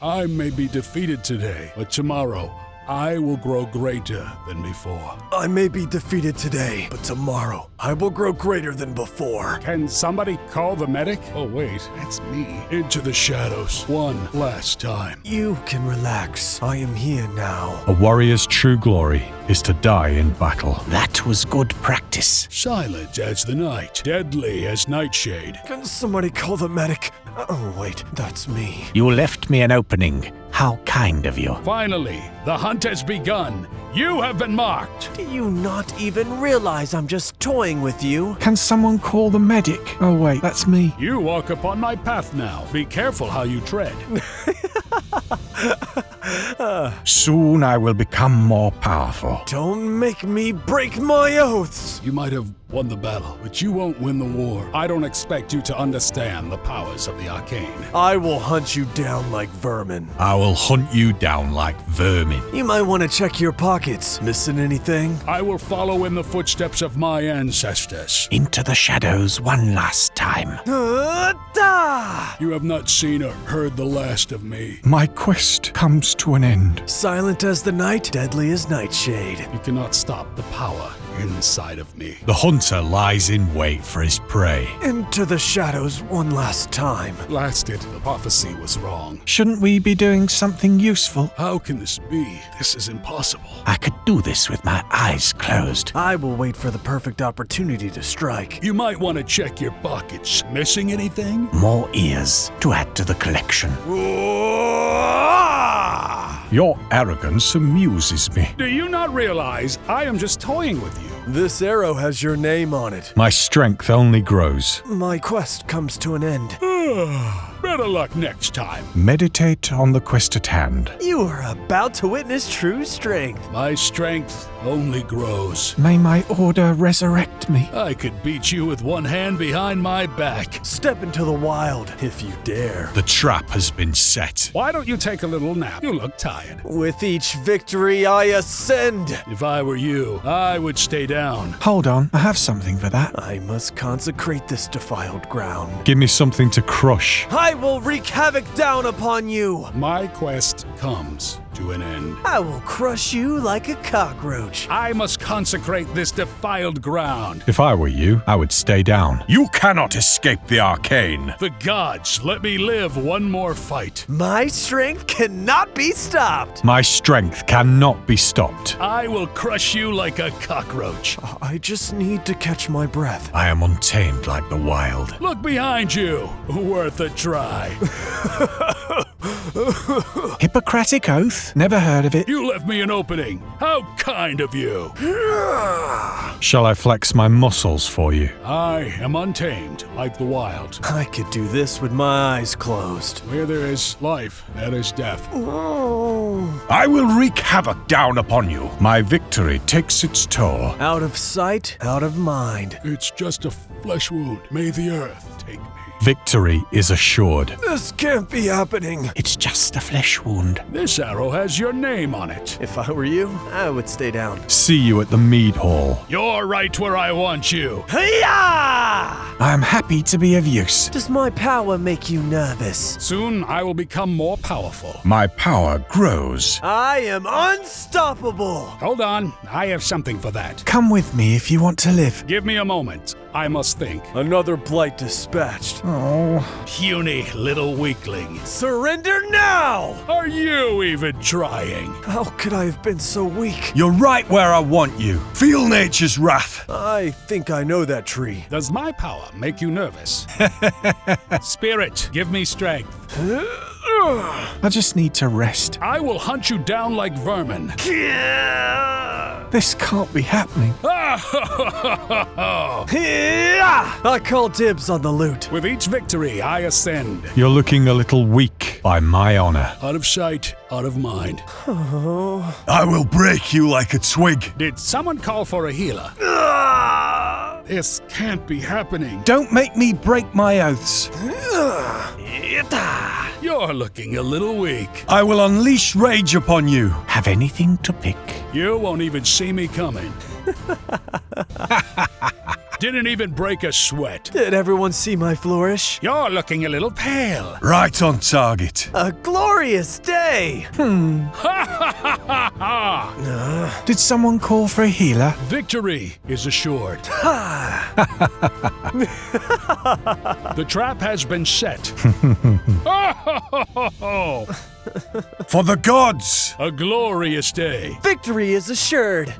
I may be defeated today, but tomorrow I will grow greater than before. I may be defeated today, but tomorrow I will grow greater than before. Can somebody call the medic? Oh wait, that's me. Into the shadows one last time. You can relax. I am here now. A warrior's true glory is to die in battle. That was good practice. Silent as the night, deadly as nightshade. Can somebody call the medic? Oh wait, that's me. You left me an opening. How kind of you. Finally, the hunt has begun. You have been marked. Do you not even realize I'm just toying with you? Can someone call the medic? Oh wait, that's me. You walk upon my path now. Be careful how you tread. Soon I will become more powerful. Don't make me break my oaths! You might have won the battle, but you won't win the war. I don't expect you to understand the powers of the arcane. I will hunt you down like vermin. I will hunt you down like vermin. You might want to check your pockets. Missing anything? I will follow in the footsteps of my ancestors. Into the shadows one last time. You have not seen or heard the last of me. My quest comes to an end. Silent as the night, deadly as nightshade. You cannot stop the power inside of me. The hunter lies in wait for his prey. Into the shadows one last time. Blasted, the prophecy was wrong. Shouldn't we be doing something useful? How can this be? This is impossible. I could do this with my eyes closed. I will wait for the perfect opportunity to strike. You might want to check your pockets. Missing anything? More ears to add to the collection. Your arrogance amuses me. Do you not realize I am just toying with you? This arrow has your name on it. My strength only grows. My quest comes to an end. Better luck next time. Meditate on the quest at hand. You are about to witness true strength. My strength only grows. May my order resurrect me. I could beat you with one hand behind my back. Step into the wild, if you dare. The trap has been set. Why don't you take a little nap? You look tired. With each victory, I ascend. If I were you, I would stay down. Hold on, I have something for that. I must consecrate this defiled ground. Give me something to crush. I will wreak havoc down upon you. My quest comes to an end. I will crush you like a cockroach. I must consecrate this defiled ground. If I were you, I would stay down. You cannot escape the arcane. The gods, let me live one more fight. My strength cannot be stopped. My strength cannot be stopped. I will crush you like a cockroach. I just need to catch my breath. I am untamed like the wild. Look behind you. Worth a try. Hippocratic oath? Never heard of it. You left me an opening. How kind of you. Shall I flex my muscles for you? I am untamed like the wild. I could do this with my eyes closed. Where there is life, there is death. I will wreak havoc down upon you. My victory takes its toll. Out of sight, out of mind. It's just a flesh wound. May the earth take me. Victory is assured. This can't be happening. It's just a flesh wound. This arrow has your name on it. If I were you, I would stay down. See you at the mead hall. You're right where I want you. Hiya! I am happy to be of use. Does my power make you nervous? Soon I will become more powerful. My power grows. I am unstoppable. Hold on, I have something for that. Come with me if you want to live. Give me a moment. I must think. Another blight dispatched. Oh. Puny little weakling. Surrender now! Are you even trying? How could I have been so weak? You're right where I want you. Feel nature's wrath. I think I know that tree. Does my power make you nervous? Spirit, give me strength. I just need to rest. I will hunt you down like vermin. This can't be happening. I call dibs on the loot. With each victory, I ascend. You're looking a little weak by my honor. Out of sight, out of mind. I will break you like a twig. Did someone call for a healer? This can't be happening. Don't make me break my oaths. You're looking a little weak. I will unleash rage upon you. Have anything to pick? You won't even see me coming. Didn't even break a sweat. Did everyone see my flourish? You're looking a little pale. Right on target. A glorious day! Did someone call for a healer? Victory is assured. The trap has been set. For the gods! A glorious day. Victory is assured!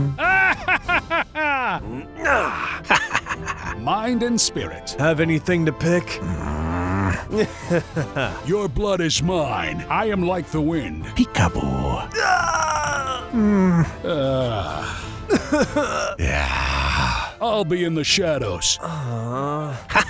Mind and spirit. Have anything to pick? Your blood is mine. I am like the wind. Peekaboo. I'll be in the shadows.